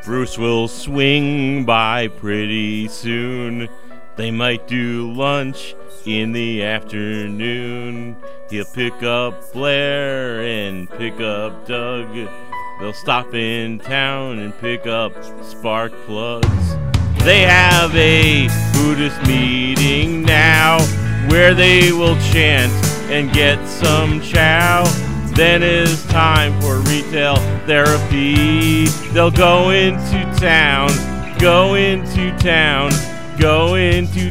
Bruce will swing by pretty soon. They might do lunch in the afternoon. He'll pick up Blair and pick up Doug. They'll stop in town and pick up spark plugs. They have a Buddhist meeting now where they will chant and get some chow. Then it's time for retail therapy. They'll go into town, go into town, go into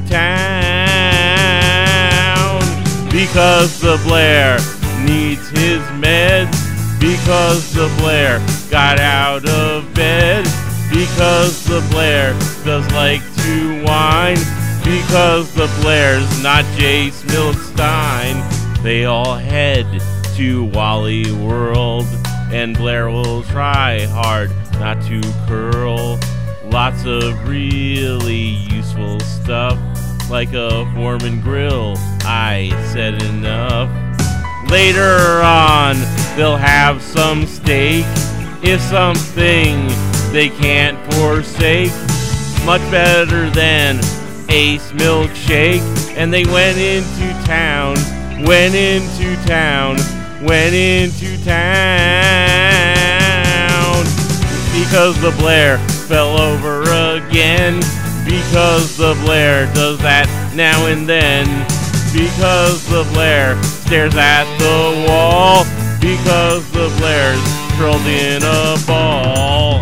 town. Because the Blair needs his meds. Because the Blair got out of bed. Because the Blair does like to whine. Because the Blair's not Jace Milkstein. They all head to Wally World, and Blair will try hard not to curl. Lots of really useful stuff, like a Foreman grill. I said enough. Later on, they'll have some steak. It's something they can't forsake. Much better than Ace Milkshake. And they went into town, went into town, went into town. Because the Blair fell over again. Because the Blair does that now and then. Because the Blair stares at the wall. Because the Blair's curled in a ball.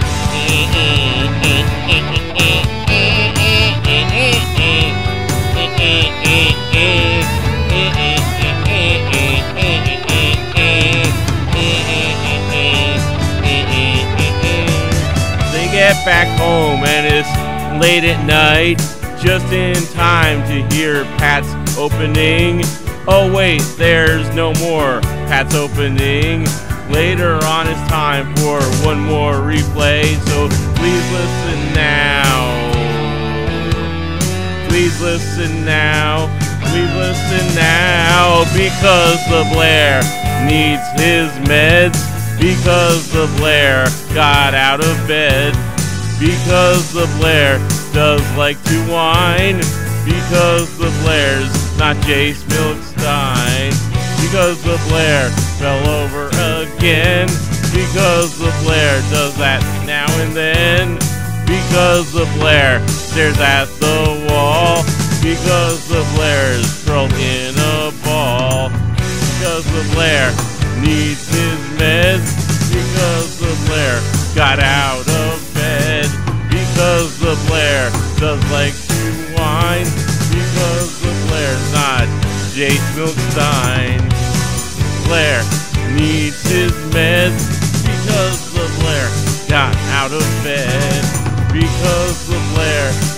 They get back home and it's late at night, just in time to hear Pat's opening. Oh wait, there's no more Pat's opening. Later on it's time for one more replay, so please listen now. Please listen now. Please listen now. Because the Blair needs his meds. Because the Blair got out of bed. Because the Blair does like to whine. Because the Blair's not Jace Milkstein. Because the Blair fell over again. Because the Blair does that now and then. Because the Blair stares at the wall. Because the Blair's curled in a ball. Because the Blair needs his meds. Because the Blair got out of bed. Because the Blair does like to whine. Because the Blair's not Jace Milkstein. Blair needs his meds. Because the Blair got out of bed. Because the Blair